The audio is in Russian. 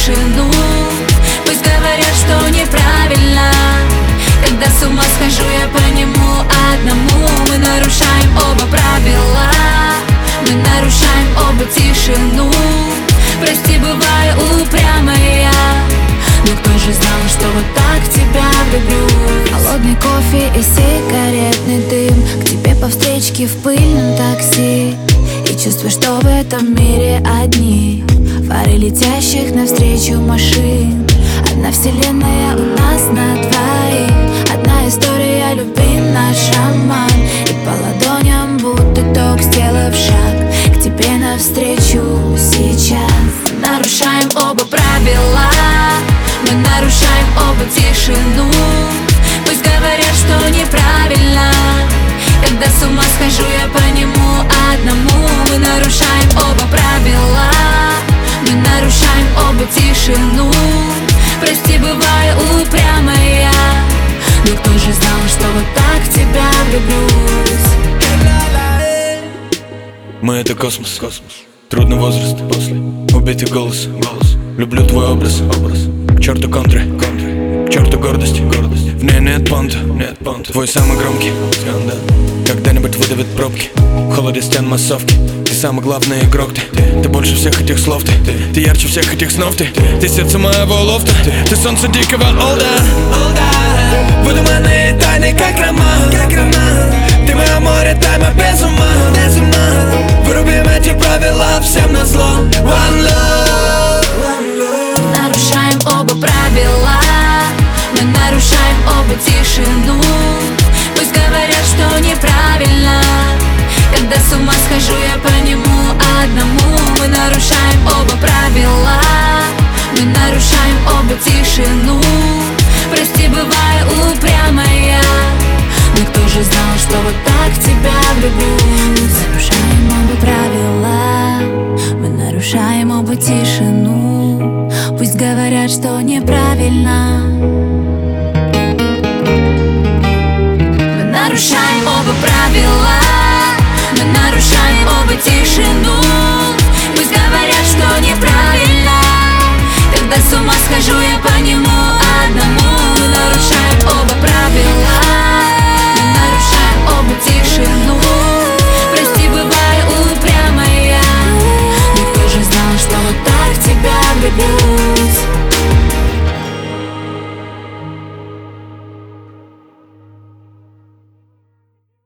тишину. Пусть говорят, что неправильно, когда с ума схожу я по нему одному. Мы нарушаем оба правила, мы нарушаем оба тишину. Прости, бываю упрямая, но кто же знал, что вот так в тебя влюблюсь. Холодный кофе и сигаретный дым, к тебе по встречке в пыльном такси. И чувствую, что в этом мире одни фары летящих навстречу машин. Одна вселенная у нас на двоих, одна история любви, наш роман. И по ладоням будто ток, сделав шаг к тебе навстречу сейчас. Нарушаем оба правила, мы нарушаем оба тишину. Пусть говорят, что неправильно, когда с ума схожу я по нему одному. Мы нарушаем оба правила, мы нарушаем оба тишину. Прости, бываю упрямая, но кто же знал, что вот так в тебя влюблюсь. Мы — это космос, трудный возраст, убитый голос. Люблю твой образ, к черту контры, к черту гордость. В ней нет понта, твой самый громкий скандал когда-нибудь выдавит пробки. В холоде стен массовки, ты самый главный игрок. Ты больше всех этих слов, ты ярче всех этих снов. Ты сердце моего лофта, ты солнце дикого олда. Выдуманные тайны, как роман. Ты мое море, тайма без ума. Вырубим эти правила всем назло. One love. Нарушаем оба правила, мы нарушаем оба тишину. Пусть говорят, что неправильно, когда с ума схожу я по нему одному. Мы нарушаем оба правила, мы нарушаем оба тишину. Прости, бываю упрямая, но кто же знал, что вот так в тебя влюблюсь. Нарушаем оба правила, мы нарушаем оба тишину. Пусть говорят, что неправильно. Мы нарушаем оба правила, мы нарушаем оба тишину. Пусть говорят, что неправильно, когда с ума схожу я по нему одному. Мы нарушаем оба правила, мы нарушаем оба тишину. Прости, бываю упрямая, но кто же знал, что вот так в тебя влюблюсь.